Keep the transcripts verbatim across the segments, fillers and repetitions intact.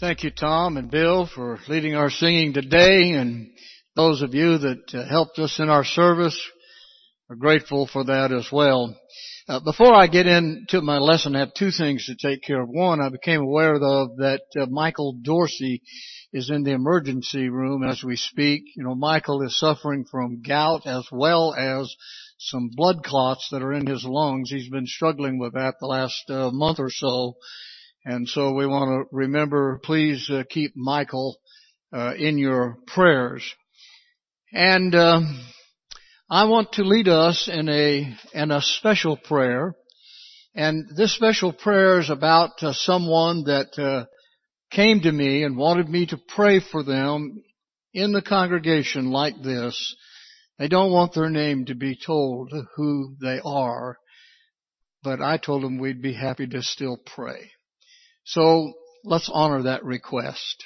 Thank you, Tom and Bill, for leading our singing today, and those of you that uh, helped us in our service are grateful for that as well. Uh, before I get into my lesson, I have two things to take care of. One, I became aware of that uh, Michael Dorsey is in the emergency room as we speak. You know, Michael is suffering from gout as well as some blood clots that are in his lungs. He's been struggling with that the last uh, month or so. And so we want to remember, please uh, keep Michael uh, in your prayers. And uh, I want to lead us in a in a special prayer. And this special prayer is about uh, someone that uh, came to me and wanted me to pray for them in the congregation like this. They don't want their name to be told who they are, but I told them we'd be happy to still pray. So let's honor that request.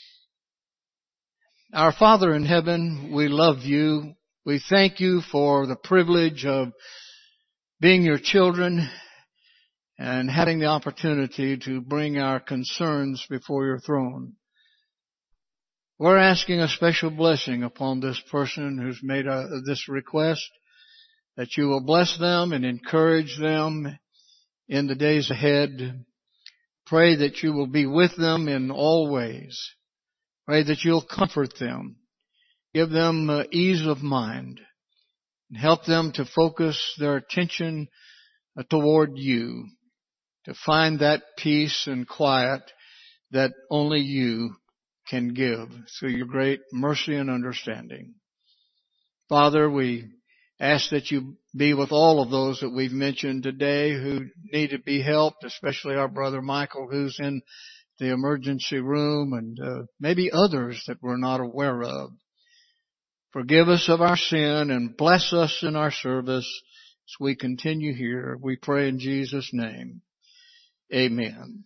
Our Father in heaven, we love you. We thank you for the privilege of being your children and having the opportunity to bring our concerns before your throne. We're asking a special blessing upon this person who's made a, this request, that you will bless them and encourage them in the days ahead. Pray that you will be with them in all ways. Pray that you'll comfort them. Give them uh, ease of mind. And help them to focus their attention uh, toward you. To find that peace and quiet that only you can give through your great mercy and understanding. Father, we ask that you be with all of those that we've mentioned today who need to be helped, especially our brother Michael, who's in the emergency room, and uh, maybe others that we're not aware of. Forgive us of our sin and bless us in our service as we continue here. We pray in Jesus' name. Amen.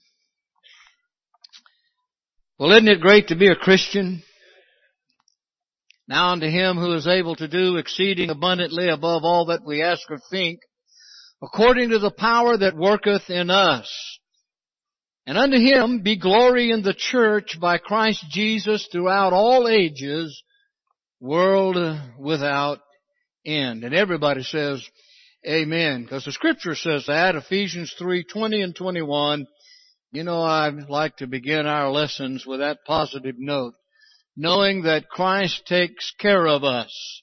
Well, isn't it great to be a Christian? Now unto him who is able to do exceeding abundantly above all that we ask or think, according to the power that worketh in us. And unto him be glory in the church by Christ Jesus throughout all ages, world without end. And everybody says amen, because the scripture says that, Ephesians three twenty and twenty-one. You know, I like to begin our lessons with that positive note, knowing that Christ takes care of us.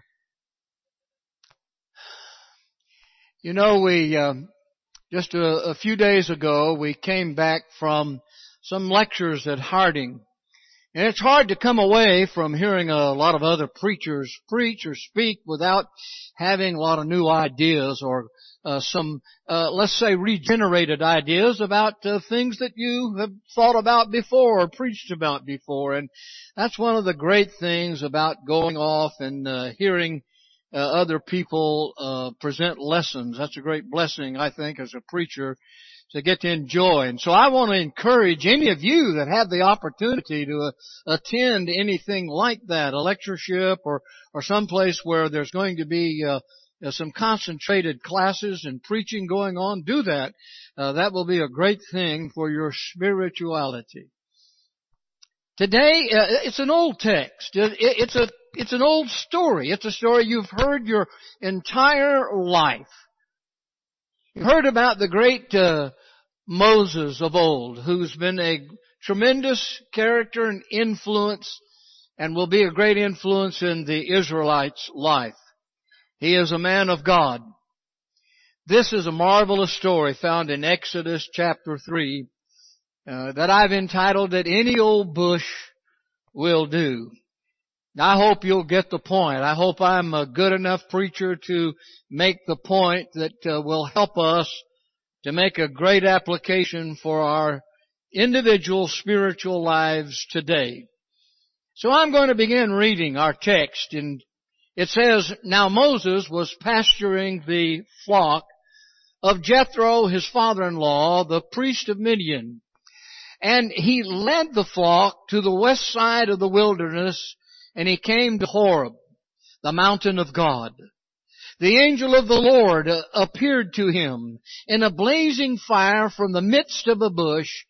You know, we, uh, just a, a few days ago, we came back from some lectures at Harding. And it's hard to come away from hearing a lot of other preachers preach or speak without having a lot of new ideas or uh, some, uh, let's say, regenerated ideas about uh, things that you have thought about before or preached about before. And that's one of the great things about going off and uh, hearing uh, other people uh, present lessons. That's a great blessing, I think, as a preacher, to get to enjoy. And so I want to encourage any of you that have the opportunity to uh, attend anything like that, a lectureship or, or someplace where there's going to be uh, uh, some concentrated classes and preaching going on, do that. Uh, that will be a great thing for your spirituality. Today, uh, it's an old text. It, it, it's a, it's an old story. It's a story you've heard your entire life. You heard about the great uh, Moses of old, who's been a tremendous character and influence and will be a great influence in the Israelites' life. He is a man of God. This is a marvelous story found in Exodus chapter three uh, that I've entitled "That Any Old Bush Will Do." I hope you'll get the point. I hope I'm a good enough preacher to make the point that uh, will help us to make a great application for our individual spiritual lives today. So I'm going to begin reading our text, and it says, "Now Moses was pasturing the flock of Jethro, his father-in-law, the priest of Midian. And he led the flock to the west side of the wilderness, and he came to Horeb, the mountain of God. The angel of the Lord appeared to him in a blazing fire from the midst of a bush,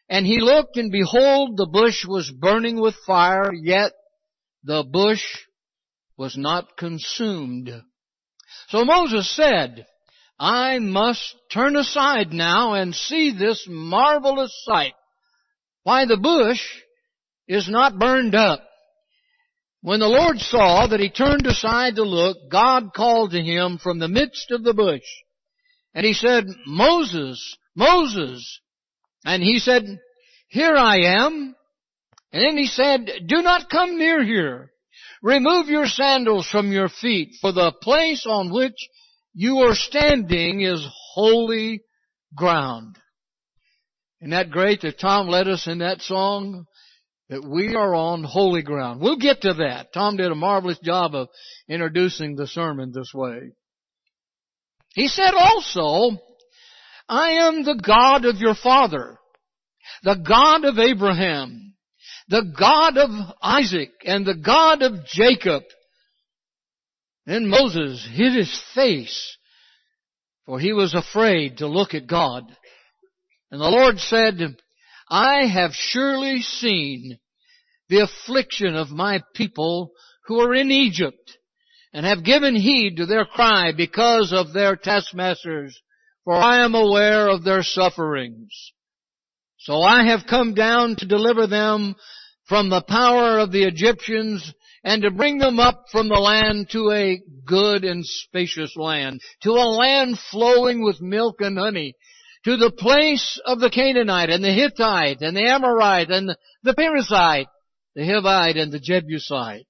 And he looked, and behold, the bush was burning with fire, yet the bush was not consumed. So Moses said, I must turn aside now and see this marvelous sight, why the bush is not burned up. When the Lord saw that he turned aside to look, God called to him from the midst of the bush. And he said, Moses, Moses. And he said, Here I am. And then he said, Do not come near here. Remove your sandals from your feet, for the place on which you are standing is holy ground. Isn't that great that Tom led us in that song? That we are on holy ground. We'll get to that. Tom did a marvelous job of introducing the sermon this way. He said also, I am the God of your father, the God of Abraham, the God of Isaac, and the God of Jacob. Then Moses hid his face, for he was afraid to look at God. And the Lord said, I have surely seen the affliction of my people who are in Egypt, and have given heed to their cry because of their taskmasters, for I am aware of their sufferings. So I have come down to deliver them from the power of the Egyptians, and to bring them up from the land to a good and spacious land, to a land flowing with milk and honey, to the place of the Canaanite, and the Hittite, and the Amorite, and the, the Perizzite, the Hivite, and the Jebusite.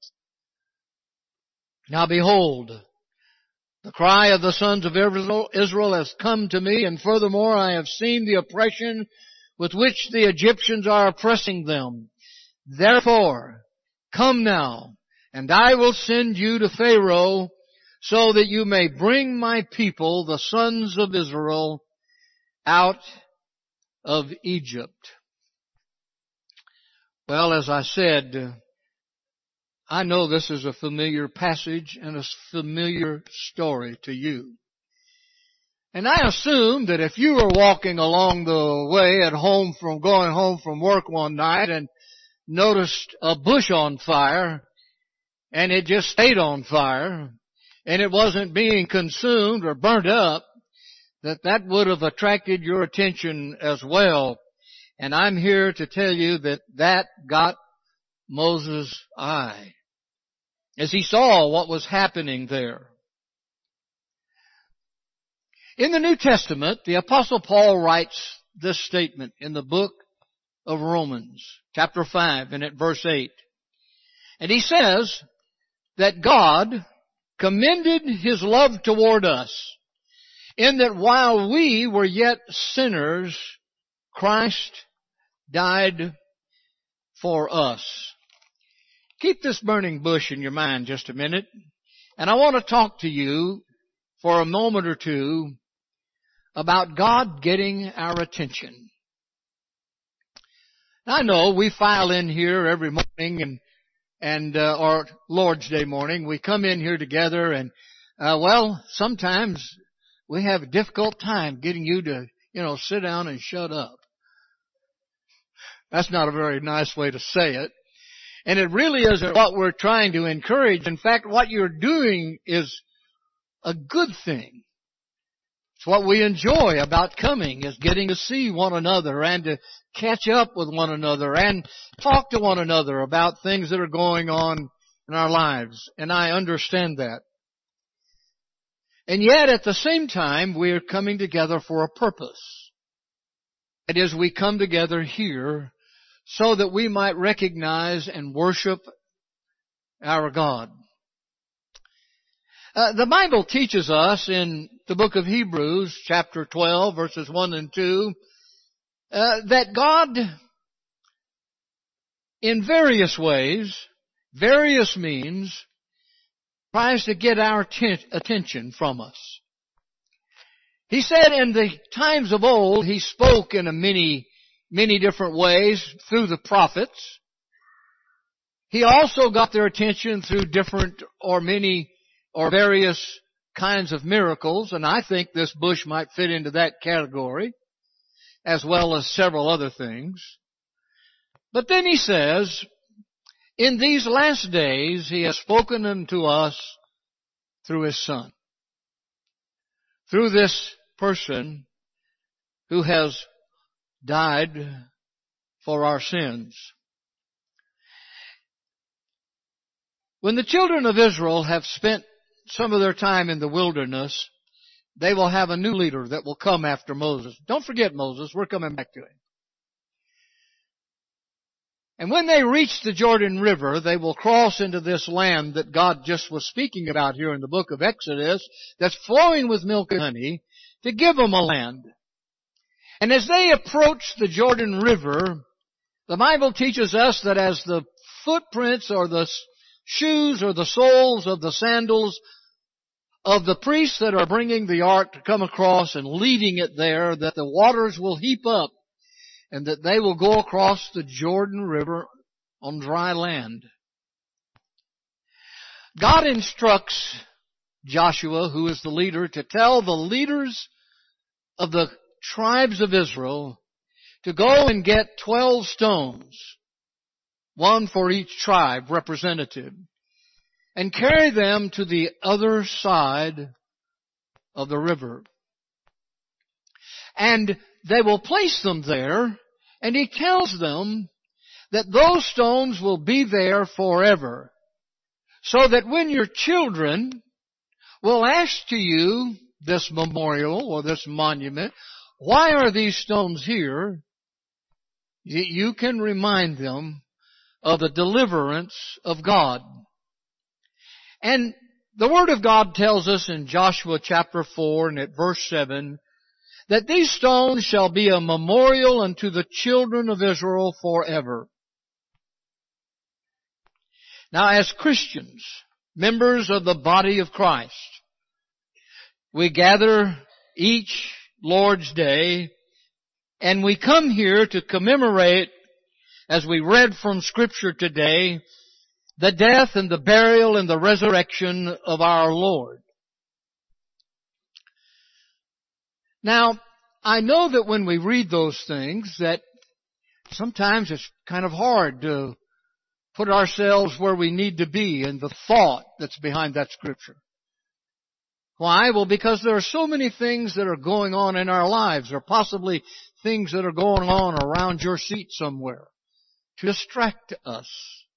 Now behold, the cry of the sons of Israel has come to me, and furthermore I have seen the oppression with which the Egyptians are oppressing them. Therefore, come now, and I will send you to Pharaoh, so that you may bring my people, the sons of Israel, out of Egypt. Well, as I said, I know this is a familiar passage and a familiar story to you. And I assume that if you were walking along the way at home from going home from work one night and noticed a bush on fire, and it just stayed on fire, and it wasn't being consumed or burnt up, that that would have attracted your attention as well. And I'm here to tell you that that got Moses' eye as he saw what was happening there. In the New Testament, the Apostle Paul writes this statement in the book of Romans, chapter five, and at verse eight. And he says that God commended His love toward us, in that while we were yet sinners, Christ died for us. Keep this burning bush in your mind just a minute, and I want to talk to you for a moment or two about God getting our attention. Now, I know we file in here every morning, and and uh, or Lord's Day morning, we come in here together, and uh, well, sometimes we have a difficult time getting you to, you know, sit down and shut up. That's not a very nice way to say it. And it really isn't what we're trying to encourage. In fact, what you're doing is a good thing. It's what we enjoy about coming, is getting to see one another and to catch up with one another and talk to one another about things that are going on in our lives. And I understand that. And yet, at the same time, we're coming together for a purpose. It is, we come together here so that we might recognize and worship our God. Uh, the Bible teaches us in the book of Hebrews, chapter twelve, verses one and two, uh, that God, in various ways, various means, tries to get our t- attention from us. He said in the times of old, He spoke in a many, many different ways through the prophets. He also got their attention through different or many or various kinds of miracles, and I think this bush might fit into that category. as well as several other things. But then he says, in these last days he has spoken unto us through his Son. Through this person who has died for our sins. When the children of Israel have spent some of their time in the wilderness, they will have a new leader that will come after Moses. Don't forget Moses, we're coming back to him. And when they reach the Jordan River, they will cross into this land that God just was speaking about here in the book of Exodus, that's flowing with milk and honey, to give them a land. And as they approach the Jordan River, the Bible teaches us that as the footprints or the shoes or the soles of the sandals of the priests that are bringing the ark to come across and leaving it there, that the waters will heap up and that they will go across the Jordan River on dry land. God instructs Joshua, who is the leader, to tell the leaders of the tribes of Israel to go and get twelve stones, one for each tribe representative, and carry them to the other side of the river. And they will place them there, and he tells them that those stones will be there forever, so that when your children will ask to you this memorial or this monument, why are these stones here? You can remind them of the deliverance of God. And the Word of God tells us in Joshua chapter four and at verse seven, that these stones shall be a memorial unto the children of Israel forever. Now, as Christians, members of the body of Christ, we gather each Lord's Day, and we come here to commemorate, as we read from Scripture today, the death and the burial and the resurrection of our Lord. Now, I know that when we read those things that sometimes it's kind of hard to put ourselves where we need to be in the thought that's behind that Scripture. Why? Well, because there are so many things that are going on in our lives, or possibly things that are going on around your seat somewhere to distract us.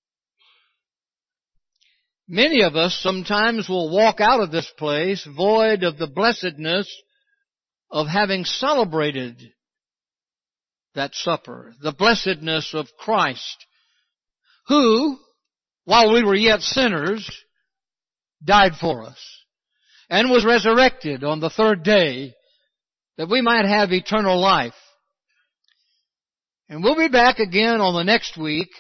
Many of us sometimes will walk out of this place void of the blessedness of having celebrated that supper, the blessedness of Christ, who, while we were yet sinners, died for us and was resurrected on the third day that we might have eternal life. And we'll be back again on the next week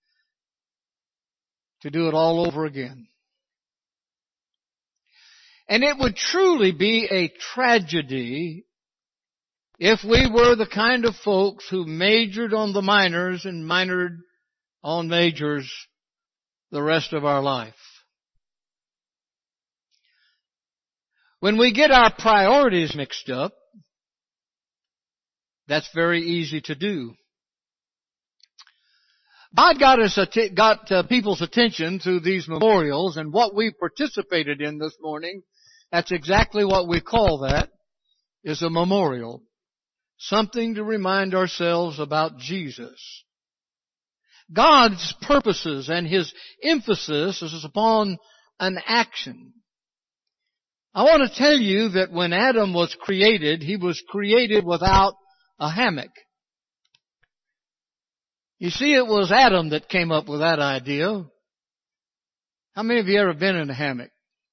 to do it all over again. And it would truly be a tragedy if we were the kind of folks who majored on the minors and minored on majors the rest of our life. When we get our priorities mixed up, that's very easy to do. God got us got uh, people's attention through these memorials, and what we participated in this morning, that's exactly what we call that, is a memorial. Something to remind ourselves about Jesus. God's purposes and His emphasis is upon an action. I want to tell you that when Adam was created, he was created without a hammock. You see, it was Adam that came up with that idea. How many of you ever been in a hammock?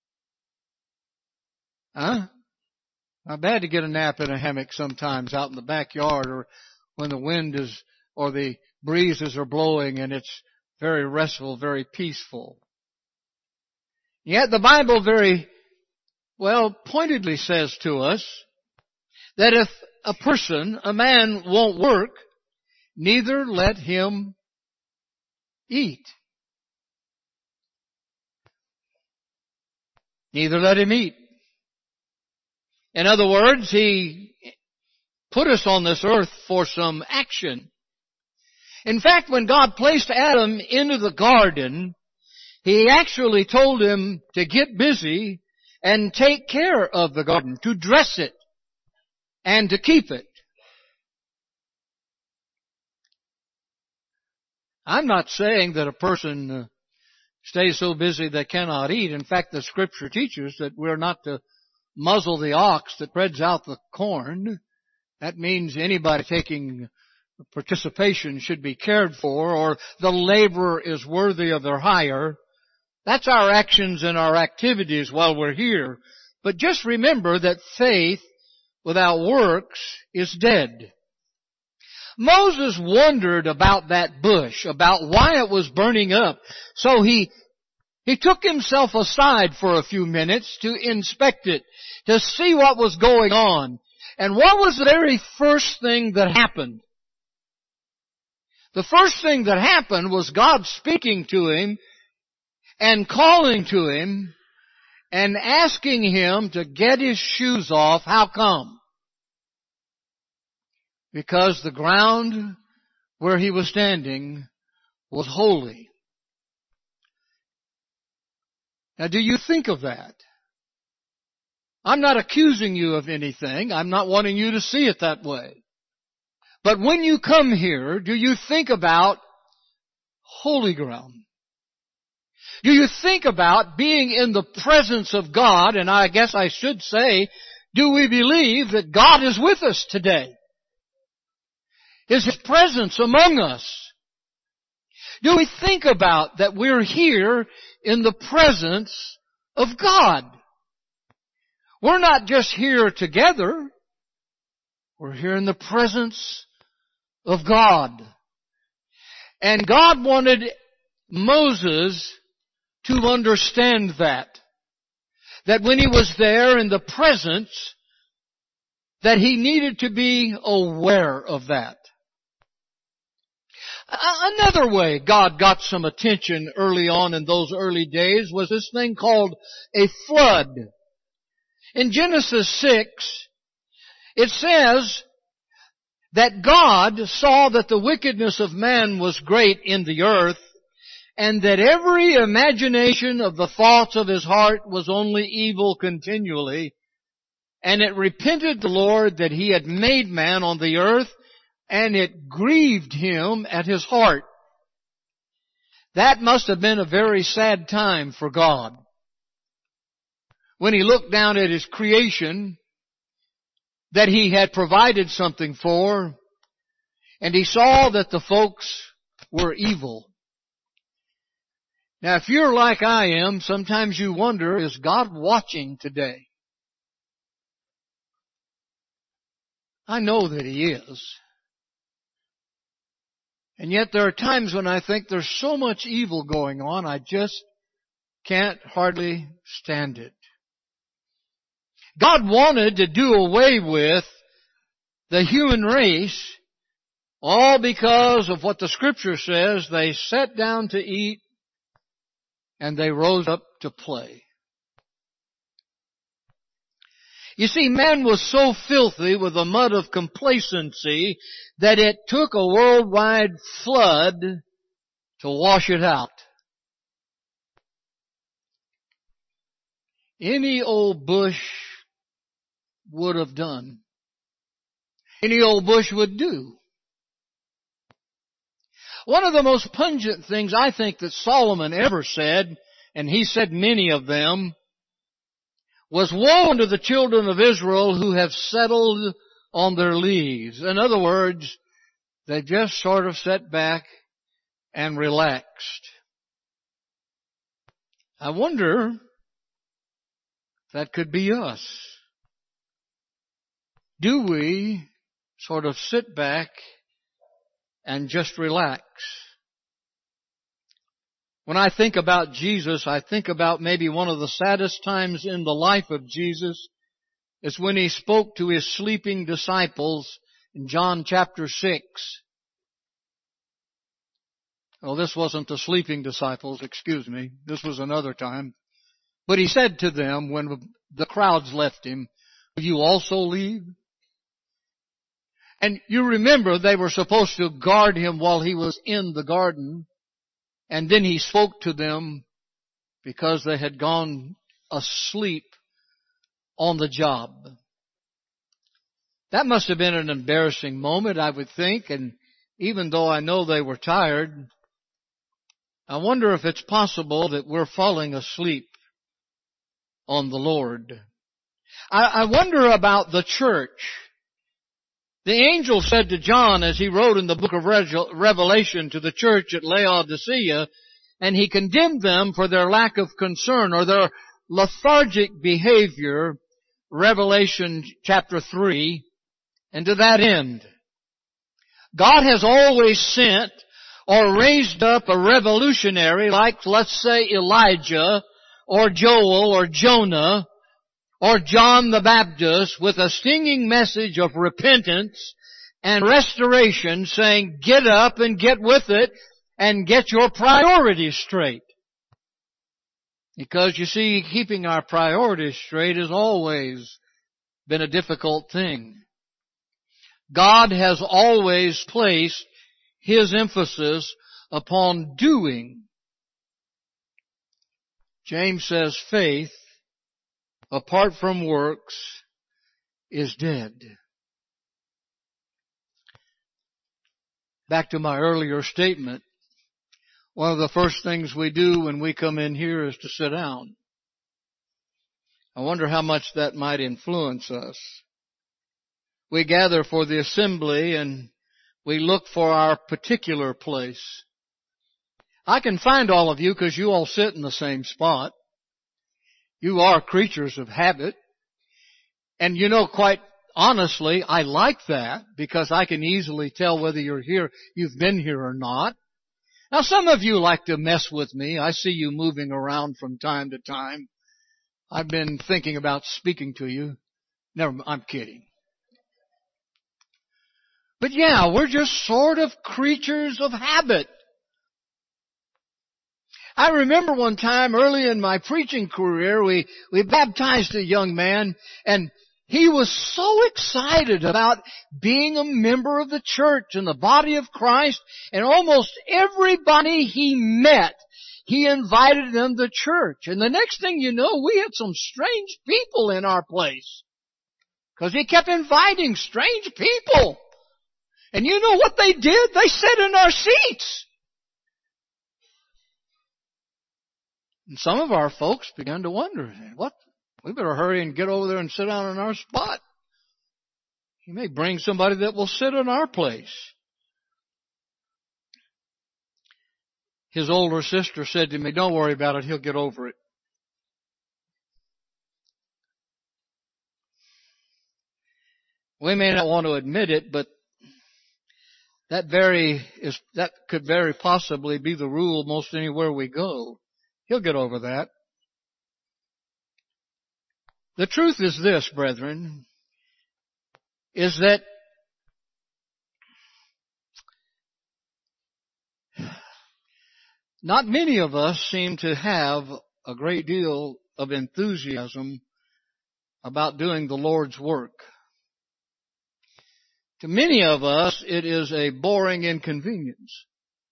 Huh? Not bad to get a nap in a hammock sometimes out in the backyard, or when the wind is, or the breezes are blowing and it's very restful, very peaceful. Yet the Bible very, well, pointedly says to us that if a person, a man, won't work, neither let him eat. Neither let him eat. In other words, he put us on this earth for some action. In fact, when God placed Adam into the garden, He actually told him to get busy and take care of the garden, to dress it and to keep it. I'm not saying that a person uh, stays so busy they cannot eat. In fact, the Scripture teaches that we're not to muzzle the ox that treads out the corn. That means anybody taking participation should be cared for, or the laborer is worthy of their hire. That's our actions and our activities while we're here. But just remember that faith without works is dead. Moses wondered about that bush, about why it was burning up. So he, he took himself aside for a few minutes to inspect it, to see what was going on. And what was the very first thing that happened? The first thing that happened was God speaking to him and calling to him and asking him to get his shoes off. How come? Because the ground where he was standing was holy. Now, do you think of that? I'm not accusing you of anything. I'm not wanting you to see it that way. But when you come here, do you think about holy ground? Do you think about being in the presence of God? And I guess I should say, do we believe that God is with us today? Is His presence among us? Do we think about that we're here in the presence of God? We're not just here together. We're here in the presence of God. And God wanted Moses to understand that. That when he was there in the presence, that he needed to be aware of that. Another way God got some attention early on in those early days was this thing called a flood. In Genesis six, it says that God saw that the wickedness of man was great in the earth, and that every imagination of the thoughts of his heart was only evil continually. And it repented the Lord that He had made man on the earth, and it grieved Him at His heart. That must have been a very sad time for God. When He looked down at His creation that He had provided something for, and He saw that the folks were evil. Now, if you're like I am, sometimes you wonder, is God watching today? I know that He is. And yet there are times when I think there's so much evil going on, I just can't hardly stand it. God wanted to do away with the human race, all because of what the Scripture says, they sat down to eat and they rose up to play. You see, man was so filthy with the mud of complacency that it took a worldwide flood to wash it out. Any old bush would have done. Any old bush would do. One of the most pungent things I think that Solomon ever said, and he said many of them, was woe unto the children of Israel who have settled on their lees. In other words, they just sort of sat back and relaxed. I wonder if that could be us. Do we sort of sit back and just relax? When I think about Jesus, I think about maybe one of the saddest times in the life of Jesus is when He spoke to His sleeping disciples in John chapter six. Well, this wasn't the sleeping disciples, excuse me. This was another time. But He said to them when the crowds left Him, "Will you also leave?" And you remember they were supposed to guard him while he was in the garden. And then he spoke to them because they had gone asleep on the job. That must have been an embarrassing moment, I would think. And even though I know they were tired, I wonder if it's possible that we're falling asleep on the Lord. I, I wonder about the church. The angel said to John, as he wrote in the book of Revelation to the church at Laodicea, and he condemned them for their lack of concern or their lethargic behavior, Revelation chapter three, and to that end, God has always sent or raised up a revolutionary like, let's say, Elijah or Joel or Jonah or John the Baptist with a stinging message of repentance and restoration, saying, get up and get with it and get your priorities straight. Because you see, keeping our priorities straight has always been a difficult thing. God has always placed His emphasis upon doing. James says faith, apart from works, is dead. Back to my earlier statement, one of the first things we do when we come in here is to sit down. I wonder how much that might influence us. We gather for the assembly and we look for our particular place. I can find all of you because you all sit in the same spot. You are creatures of habit. And you know, quite honestly, I like that because I can easily tell whether you're here, you've been here or not. Now, some of you like to mess with me. I see you moving around from time to time. I've been thinking about speaking to you. Never mind, I'm kidding. But yeah, we're just sort of creatures of habit. I remember one time early in my preaching career, we, we baptized a young man, and he was so excited about being a member of the church and the body of Christ, and almost everybody he met, he invited them to church. And the next thing you know, we had some strange people in our place. Because he kept inviting strange people. And you know what they did? They sat in our seats. And some of our folks began to wonder, what? We better hurry and get over there and sit down in our spot. He may bring somebody that will sit in our place. His older sister said to me, don't worry about it, he'll get over it. We may not want to admit it, but that very is that could very possibly be the rule most anywhere we go. He'll get over that. The truth is this, brethren, is that not many of us seem to have a great deal of enthusiasm about doing the Lord's work. To many of us, it is a boring inconvenience.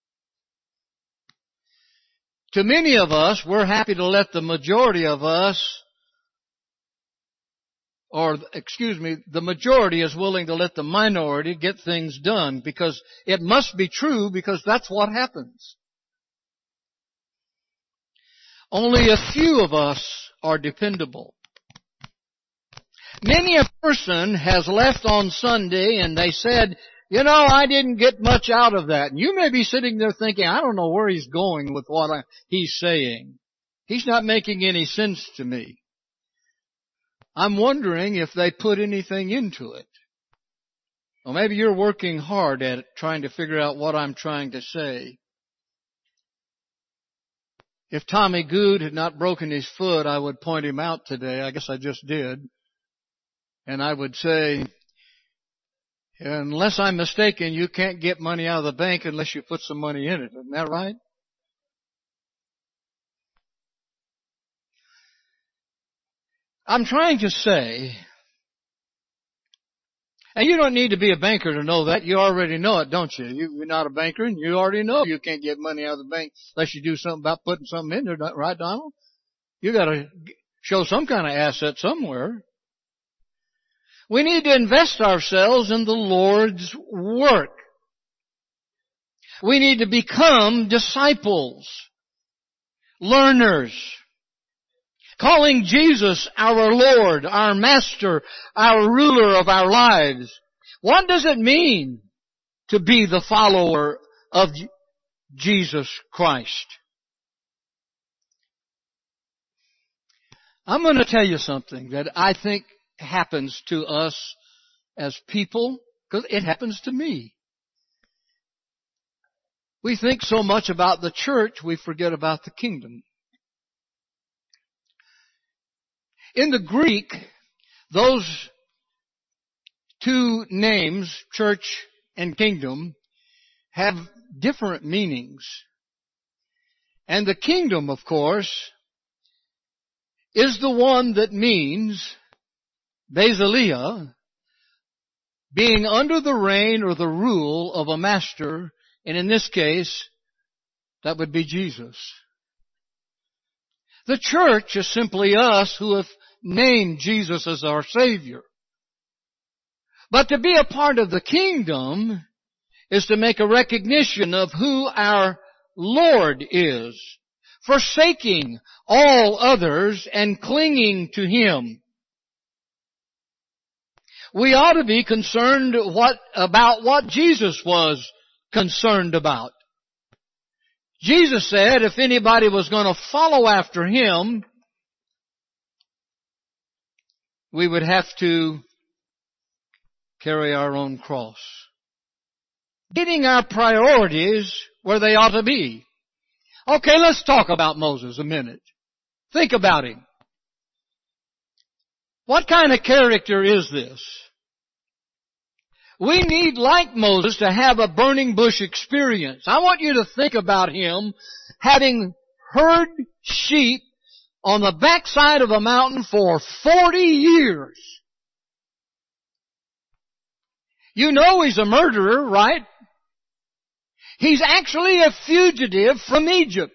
To many of us, we're happy to let the majority of us, or excuse me, the majority is willing to let the minority get things done because it must be true because that's what happens. Only a few of us are dependable. Many a person has left on Sunday and they said, you know, I didn't get much out of that. And you may be sitting there thinking, I don't know where he's going with what I, he's saying. He's not making any sense to me. I'm wondering if they put anything into it. Well, maybe you're working hard at it, trying to figure out what I'm trying to say. If Tommy Good had not broken his foot, I would point him out today. I guess I just did. And I would say, unless I'm mistaken, you can't get money out of the bank unless you put some money in it. Isn't that right? I'm trying to say, And you don't need to be a banker to know that. You already know it, don't you? You're not a banker, and you already know you can't get money out of the bank unless you do something about putting something in there, right, Donald? You got to show some kind of asset somewhere. We need to invest ourselves in the Lord's work. We need to become disciples, learners, calling Jesus our Lord, our Master, our ruler of our lives. What does it mean to be the follower of Jesus Christ? I'm going to tell you something that I think happens to us as people, because it happens to me. We think so much about the church, we forget about the kingdom. In the Greek, those two names, church and kingdom, have different meanings. And the kingdom, of course, is the one that means basileia, being under the reign or the rule of a master, and in this case, that would be Jesus. The church is simply us who have named Jesus as our Savior. But to be a part of the kingdom is to make a recognition of who our Lord is, forsaking all others and clinging to Him. We ought to be concerned what, about what Jesus was concerned about. Jesus said if anybody was going to follow after Him, we would have to carry our own cross. Getting our priorities where they ought to be. Okay, let's talk about Moses a minute. Think about him. What kind of character is this? We need, like Moses, to have a burning bush experience. I want you to think about him having herd sheep on the backside of a mountain for forty years. You know he's a murderer, right? He's actually a fugitive from Egypt.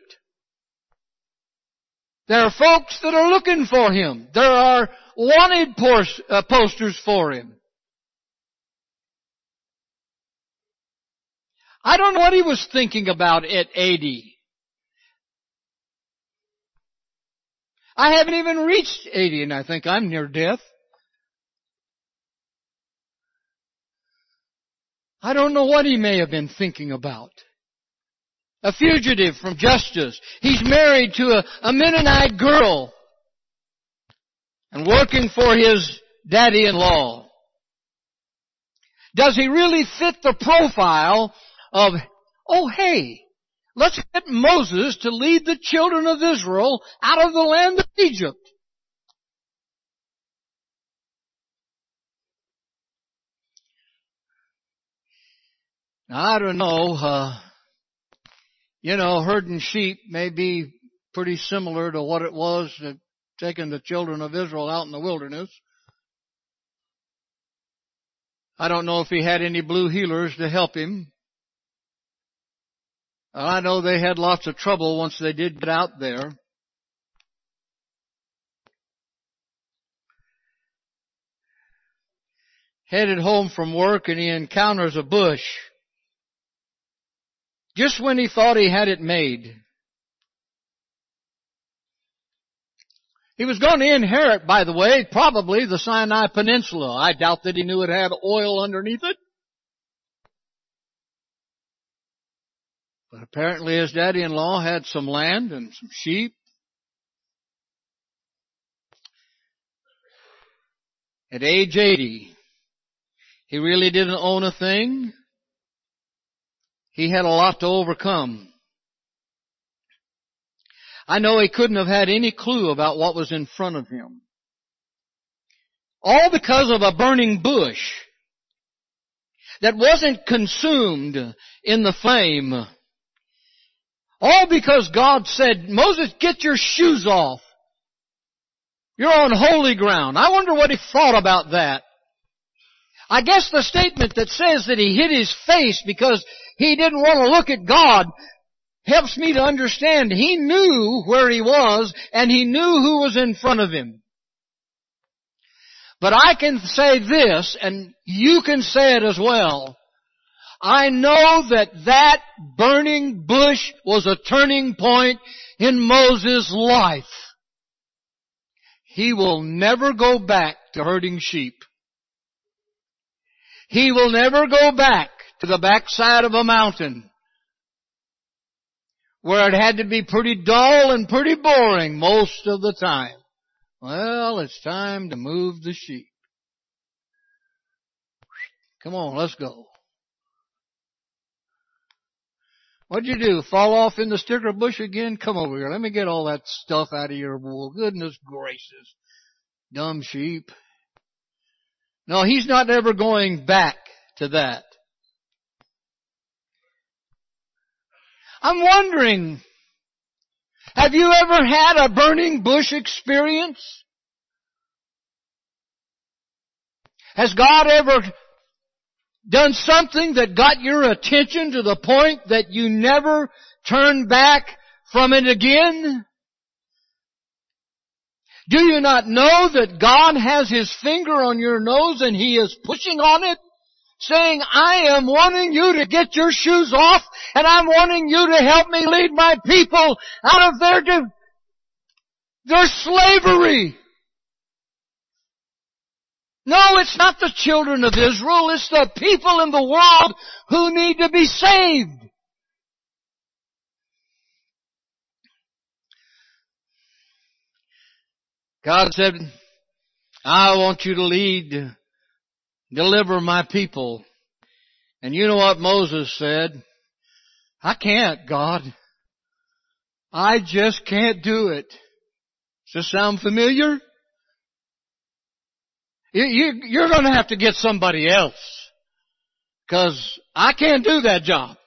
There are folks that are looking for him. There are wanted posters for him. I don't know what he was thinking about at eighty. I haven't even reached eighty, and I think I'm near death. I don't know what he may have been thinking about. A fugitive from justice. He's married to a, a Mennonite girl and working for his daddy-in-law. Does he really fit the profile of, oh hey, let's get Moses to lead the children of Israel out of the land of Egypt? Now, I don't know, uh, you know, herding sheep may be pretty similar to what it was uh, taking the children of Israel out in the wilderness. I don't know if he had any blue healers to help him. I know they had lots of trouble once they did get out there. Headed home from work and he encounters a bush. Just when he thought he had it made. He was going to inherit, by the way, probably the Sinai Peninsula. I doubt that he knew it had oil underneath it. But apparently his daddy-in-law had some land and some sheep. At age eighty, he really didn't own a thing. He had a lot to overcome. I know he couldn't have had any clue about what was in front of him. All because of a burning bush that wasn't consumed in the flame. All because God said, Moses, get your shoes off. You're on holy ground. I wonder what he thought about that. I guess the statement that says that he hid his face because he didn't want to look at God helps me to understand he knew where he was and he knew who was in front of him. But I can say this, and you can say it as well. I know that that burning bush was a turning point in Moses' life. He will never go back to herding sheep. He will never go back to the backside of a mountain where it had to be pretty dull and pretty boring most of the time. Well, it's time to move the sheep. Come on, let's go. What'd you do? Fall off in the sticker bush again? Come over here. Let me get all that stuff out of your wool. Goodness gracious. Dumb sheep. No, he's not ever going back to that. I'm wondering, have you ever had a burning bush experience? Has God ever done something that got your attention to the point that you never turn back from it again? Do you not know that God has His finger on your nose and He is pushing on it, saying, I am wanting you to get your shoes off and I'm wanting you to help me lead my people out of their, their slavery? No, it's not the children of Israel. It's the people in the world who need to be saved. God said, I want you to lead, deliver my people. And you know what Moses said? I can't, God. I just can't do it. Does this sound familiar? You, you're going to have to get somebody else, because I can't do that job.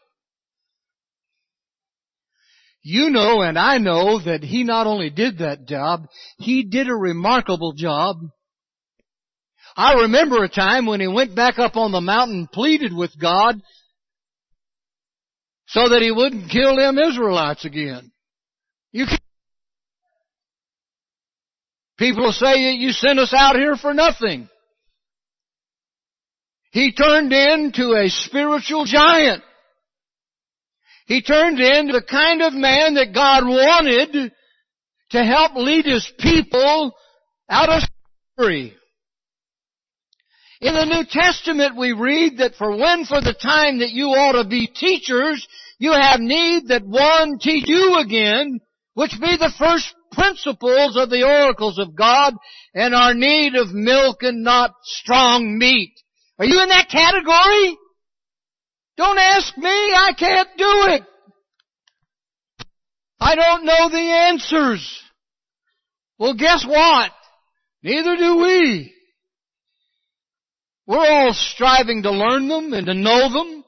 You know and I know that he not only did that job, he did a remarkable job. I remember a time when he went back up on the mountain and pleaded with God so that he wouldn't kill them Israelites again. You can't. People say you sent us out here for nothing. He turned into a spiritual giant. He turned into the kind of man that God wanted to help lead His people out of slavery. In the New Testament we read that for when for the time that you ought to be teachers, you have need that one teach you again, which be the first principles of the oracles of God, and our need of milk and not strong meat. Are you in that category? Don't ask me, I can't do it. I don't know the answers. Well, guess what? Neither do we. We're all striving to learn them and to know them.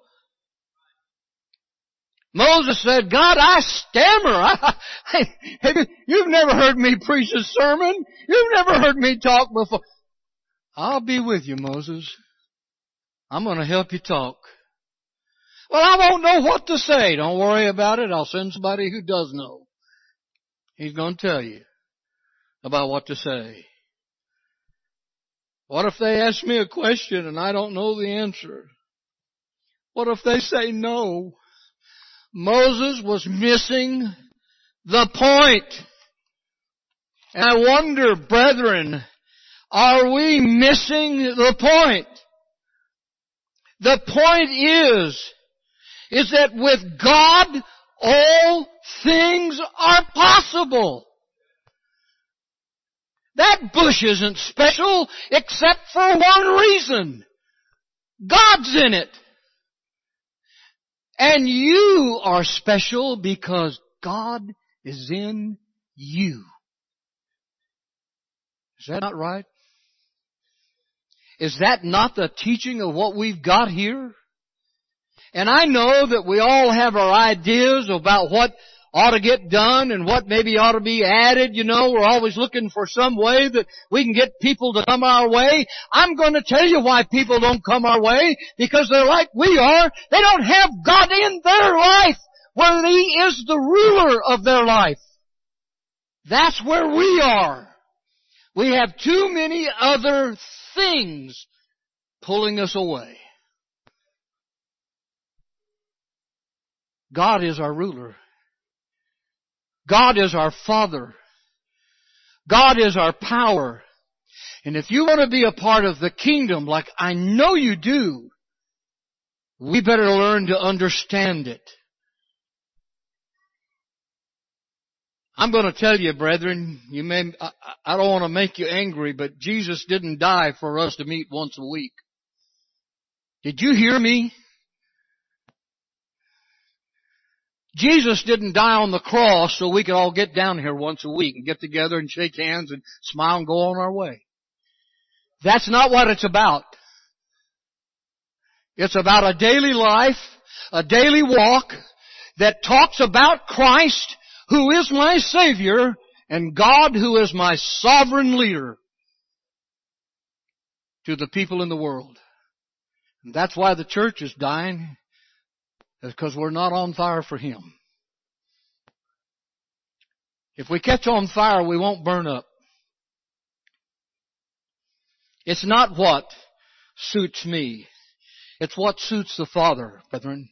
Moses said, God, I stammer. I, I, you've never heard me preach a sermon. You've never heard me talk before. I'll be with you, Moses. I'm going to help you talk. Well, I won't know what to say. Don't worry about it. I'll send somebody who does know. He's going to tell you about what to say. What if they ask me a question and I don't know the answer? What if they say no? Moses was missing the point. And I wonder, brethren, are we missing the point? The point is, is that with God, all things are possible. That bush isn't special except for one reason. God's in it. And you are special because God is in you. Is that not right? Is that not the teaching of what we've got here? And I know that we all have our ideas about what ought to get done and what maybe ought to be added. You know, we're always looking for some way that we can get people to come our way. I'm going to tell you why people don't come our way. Because they're like we are. They don't have God in their life where He is the ruler of their life. That's where we are. We have too many other things pulling us away. God is our ruler. God is our Father. God is our power. And if you want to be a part of the kingdom like I know you do, we better learn to understand it. I'm going to tell you, brethren, you may, I, I don't want to make you angry, but Jesus didn't die for us to meet once a week. Did you hear me? Jesus didn't die on the cross so we could all get down here once a week and get together and shake hands and smile and go on our way. That's not what it's about. It's about a daily life, a daily walk that talks about Christ, who is my Savior, and God, who is my sovereign leader to the people in the world. And that's why the church is dying. It's because we're not on fire for Him. If we catch on fire, we won't burn up. It's not what suits me. It's what suits the Father, brethren.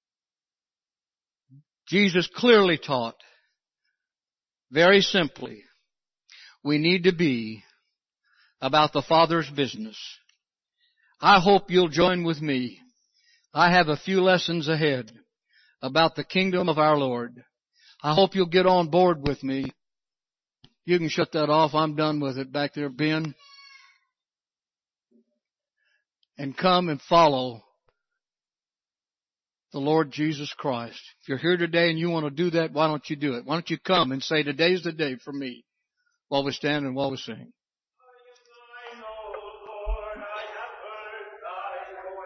Jesus clearly taught, very simply, we need to be about the Father's business. I hope you'll join with me. I have a few lessons ahead about the kingdom of our Lord. I hope you'll get on board with me. You can shut that off. I'm done with it back there, Ben. And come and follow the Lord Jesus Christ. If you're here today and you want to do that, why don't you do it? Why don't you come and say, today's the day for me, while we stand and while we sing.